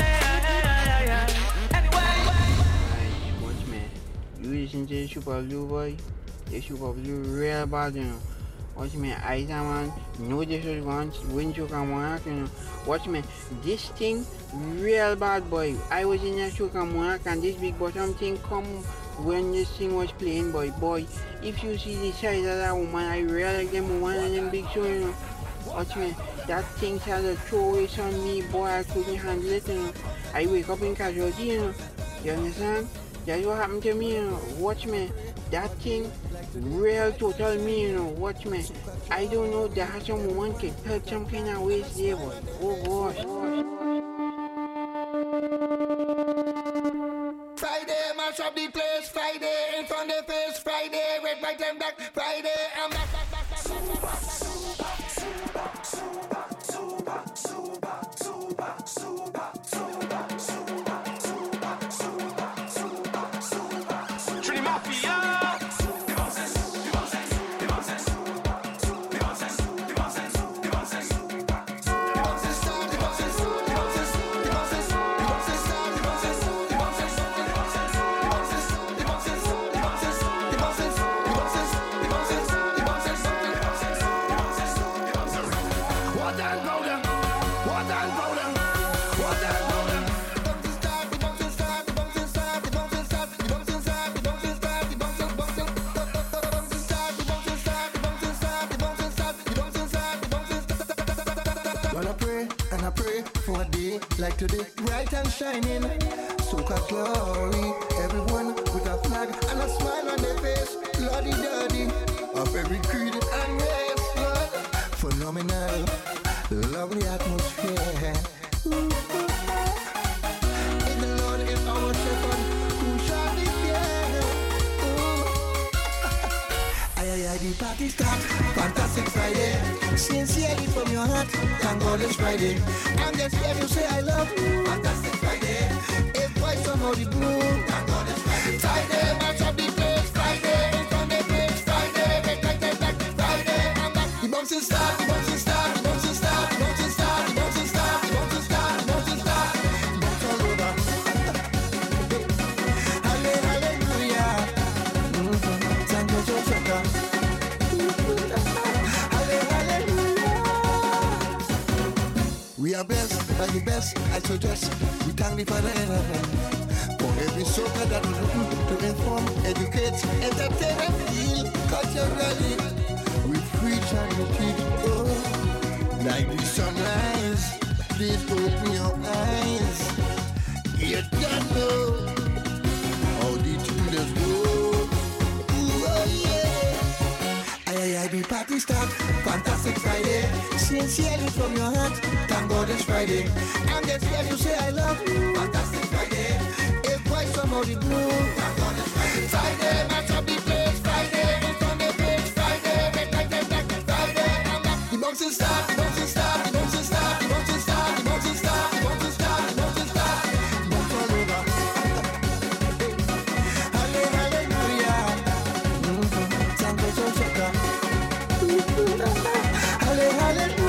You listen to the Super Blue boy, the Super Blue real bad, you know. Watch me, I man, no disrespect, when you come work, you know. Watch me, this thing real bad boy. I was in a show come work and this big bottom thing come when this thing was playing boy. If you see the size of that woman, I really like them woman and them big show, you know. Watch me, that thing had a choice on me, boy, I couldn't handle it, you know. I wake up in casualty, you know. You understand? That's what happened to me, you know. Watch me. That thing, real total me, you know. Watch me. I don't know, there has some woman can touch some kind of waist there, boy. Oh gosh. Friday, mash up the place. Friday, in front of the face. Friday, red, white and black. Friday, I'm back. Like today, bright and shining, soca glory. Everyone with a flag and a smile on their face. Bloody dirty of every creed and race. Blood, phenomenal, lovely atmosphere. Ooh. In the Lord is our shepherd, who shall be feared? Aye, the party start. Fantastic Friday. Sincerely from your heart, thank God it's Friday. I'm just here to say I love you. Fantastic Friday. If voice on the blue, thank God it's Friday. Friday, match up the place. Friday, in front of the place. Friday, back. Friday, I'm back. The bouncing start, the bouncing start, the bouncing start, the bouncing start, the bouncing start, the bouncing start, the bouncing start. Bounce all over. Hallelujah. Thank God you're soca. We are blessed by the best, I suggest. We thank the Father in heaven for every soca that was written to inform, educate, entertain, and heal culturally. We preach and we teach, oh, like the sunrise. Please open your eyes. You don't know how the tune go. Ooh, oh yeah. Aye, the party start. Fantastic Friday. Sincerely from your heart, thank God it's Friday. I'm just here to say I love you. Fantastic Friday. If quite somebody blue, thank God it's Friday. Friday, match up the place. Friday, in front of the place. Friday, back. Friday, I'm back. The bouncing start, the bouncing start, the bouncing start, the bouncing start, the bouncing start, the bouncing start, the bouncing start. Bounce all over. Hallelujah. Thank God you're soca. Hallelujah.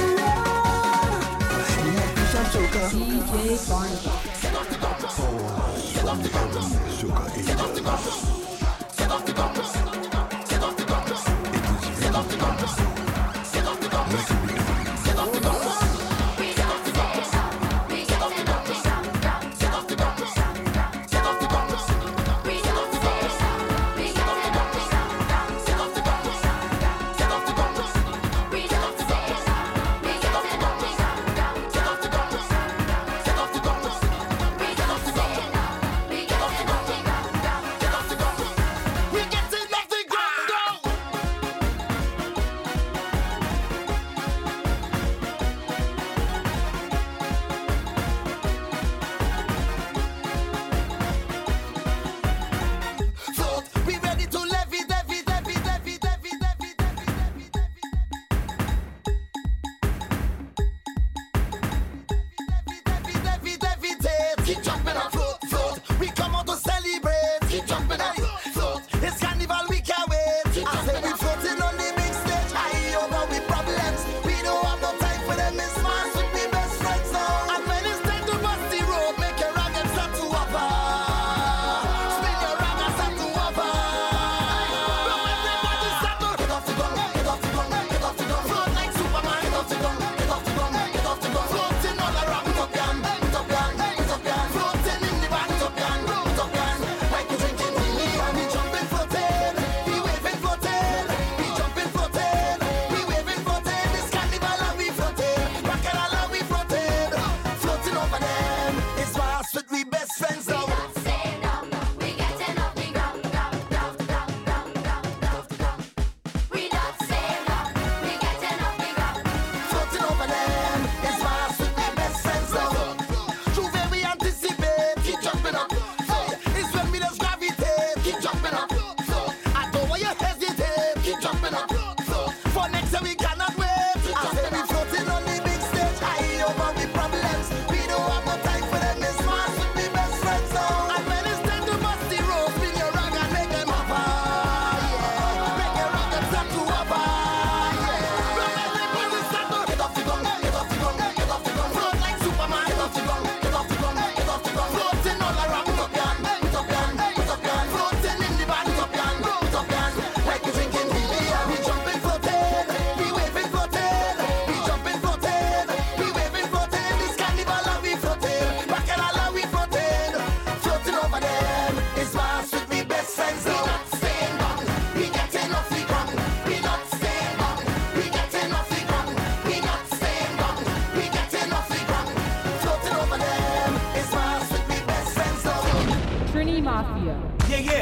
DJ Barnabas. Get off the bumpers. Get off the bumpers. Get off the bumpers. Get off the bumpers. Get off the bumpers. Get off the bumpers. Get off the bumpers. Get off the bumpers. We get off the bumpers. We get off the bumpers. Get off the bumpers. Get off the bumpers. We get off the bumpers. We get off the bumpers. Get off the bumpers. Get off the bumpers. We get off the bumpers. We get off the bumpers. Get off the bumpers. Get off the bumpers. We get off the bumpers. We get off the bumpers. Get off the bumpers. We get to nothing.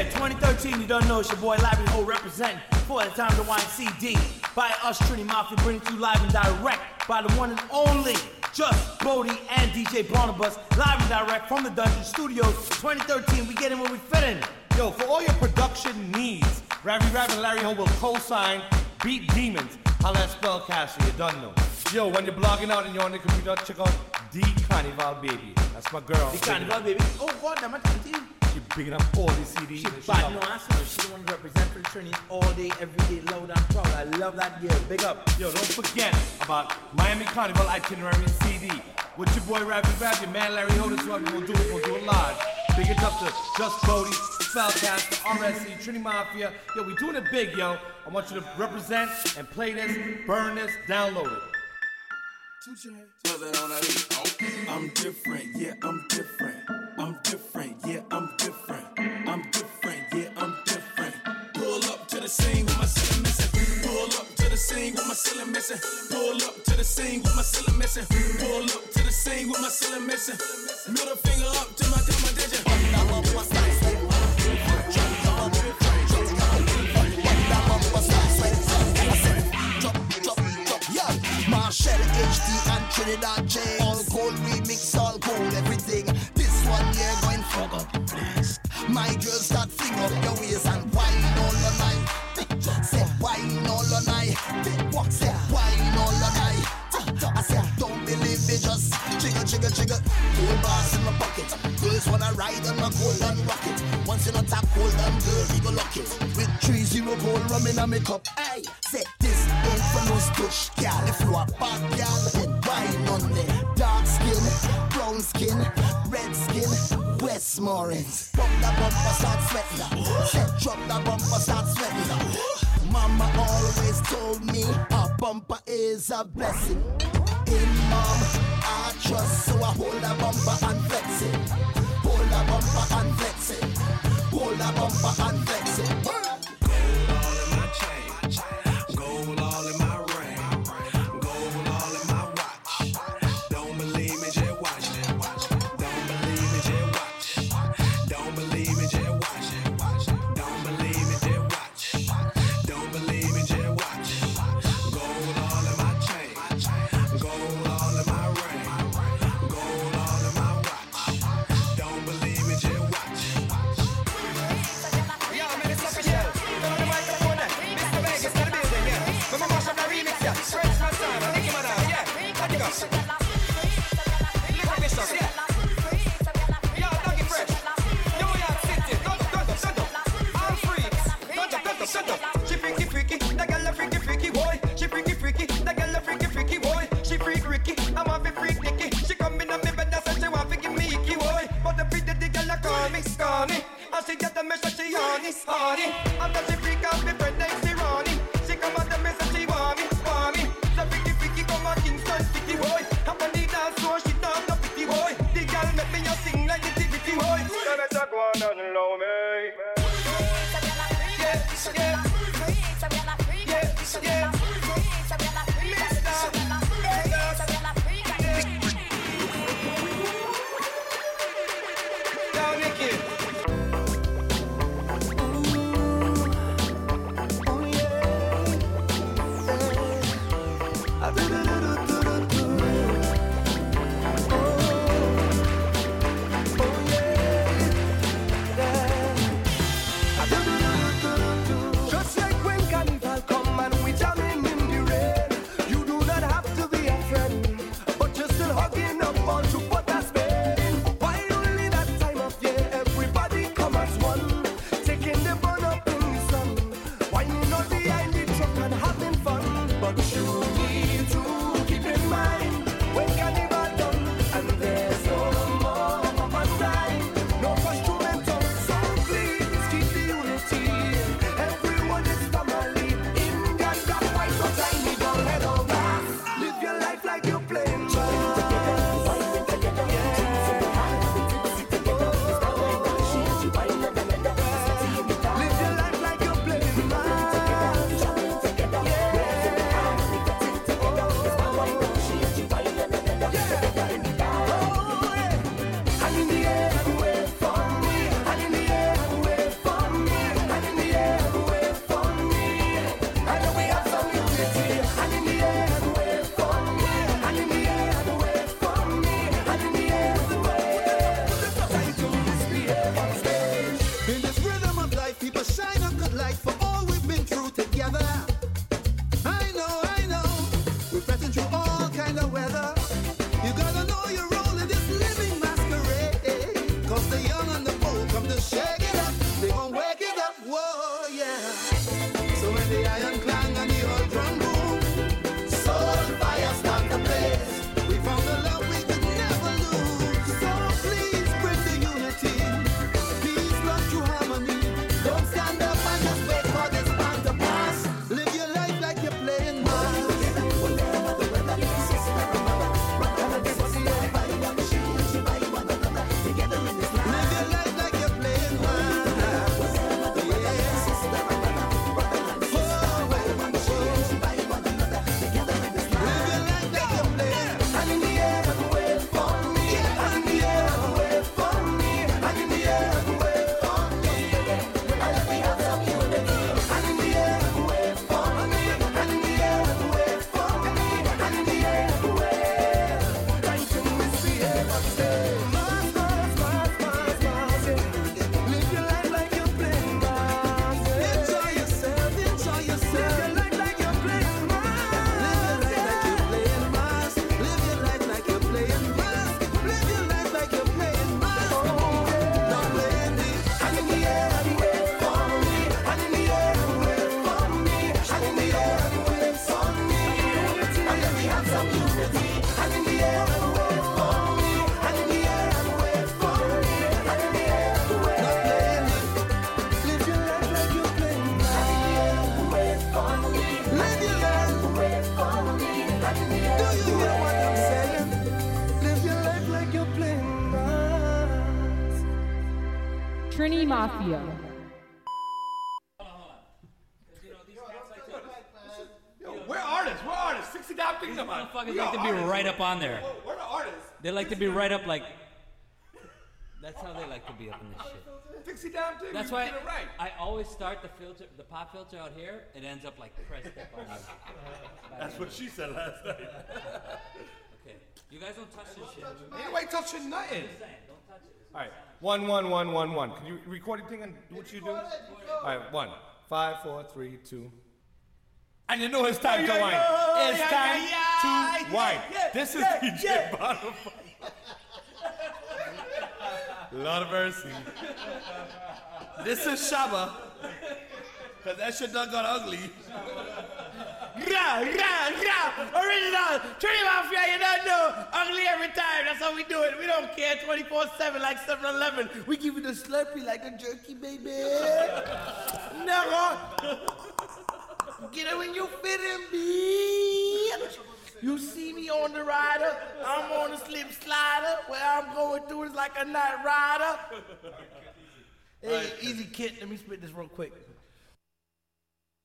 2013, you don't know, it's your boy Larry Ho representing for the Time to Wine CD. By us, Trinity Mafia, bringing it to you live and direct by the one and only Just Bodie and DJ Barnabas, live and direct from the Dungeon Studios. 2013, we get in where we fit in. Yo, for all your production needs, Ravi Rav and Larry Ho will co-sign Beat Demons. Holla at Spellcaster, you done know. Yo, when you're blogging out and you're on the computer, check out D Carnival Baby. That's my girl. D Carnival Baby. Oh, God, I'm She bigging up all these CDs. She bad no ass. She the one to represent for the Trinity all day, every day, loud and proud. I love that girl. Big up. Yo, don't forget about Miami Carnival Itinerary CD. With your boy Ravi Rav, your man Larry Ho. This is what we'll do. We'll do it live. Big it up to Just Bodie, Spellcast, RSC, Trinity Mafia. Yo, we doing it big, yo. I want you to represent and play this, burn this, download it. I'm different, yeah, I'm different. I'm different, yeah, I'm different. I'm different, yeah, I'm different. Pull up to the scene with my ceiling missing. Pull up to the scene with my ceiling missing. Pull up to the scene with my ceiling missing. Pull up to the scene with my ceiling missing. Middle finger up to my competition. Marshall, HD and Trinidad James. All gold remix, all gold, everything. This one here going fuck up the place. My girl start fling up your waist and wine all the night. Say wine all the night. Walk, say wine all the night. I said don't believe me, just jiggle, jiggle, jiggle. Gold bars in my pocket. Girls wanna ride on my golden rocket. Once in a top golden girl, we go lock it. With 3-0 gold rum in a makeup. Hey, say this ain't for no stush, gal. If you are bad, gal, then wine on me. Dark skin, brown skin, red skin, Westmoreans. Bump that bumper, start sweating. Say drop that bumper, start sweating. Mama always told me a bumper is a blessing. In mom, I trust, so I hold a bumper and flex it. Hold a bumper and flex it. Hold a bumper and flex it. Gold all in my chain, gold all in my ring, gold all in my watch. Don't believe me, just watch. Don't believe me, just watch. Don't believe me, just watch. Don't believe me, just watch. Don't believe me, just watch. Gold all in my chain, gold all in my ring, gold all in my watch. Don't believe me, just watch. Yeah, man, it's official. Turn on the microphone there. Mr. Vegas in the building, yeah. When we mash up the remix, yeah. Fresh man time, I think him out, yeah. Let it go. Look at this up, yeah. Yo, Doggy Fresh. New York City. Shut up. I'm free. Shut up. She freaky, freaky. That girl a freaky, freaky boy. She freaky, freaky. That girl a freaky, freaky boy. She freak Ricky. I want to freak Nicky. She come in on me bed, and she want to give me icky boy. But the pretty the girl a call me Scrawny. And she get the message she honey. After she freak out me friend like she Ronnie. She come out the message she want me. So freaky come out Kingston City boy. Up on the dance floor she dance the pretty boy. The girl make me a sing like the tickety boy. So me talk one down low me. Down Nicky. Just like when carnival come and we jamming in the rain, you do not have to be a friend, but you're still hugging up on to put a spin. Why only that time of year everybody come as one, taking the burn up in the sun, whining on behind the truck and having fun. But you need to some unity. Hand in the air and wave for me. Hand in the air and wave for me. Hand in the air and wave. Not playing it. Live your life like you're playing. Hand in the air and wave for me. Live your life and wave for me. Hand in the air. Do you hear what I'm saying? Live your life like you're playing. Trini Mafia. We're artists. We're artists. 60 Dime Kingdom. Motherfuckers like to be right up on there. We're the artists. They like to be right up like. That's how they like to be up in this shit. 60 Dime Kingdom. That's you why get it right. I always start the pop filter out here. It ends up like pressed up on you. That's what she said last night. Okay, you guys don't touch this shit. Ain't nobody touching nothing. I'm just saying, don't touch it. All right, 1 1 1 1 1. Can you record your thing and do what you do? All right, 1 5 4 3 2. And you know it's time to wine. It's time to wine. This is DJ Bonafide. Lord of mercy. This is Shabba. Cause that shit done got ugly. Original, Trini Mafia, you don't know. Ugly every time, that's how we do it. We don't care 24/7 like 7-Eleven. We give you the Slurpee like a jerky, baby. Never. Get it when you fit in, bitch. You see me on the rider, I'm on the slip slider. Where I'm going through is like a night rider. Hey, easy kid, let me spit this real quick.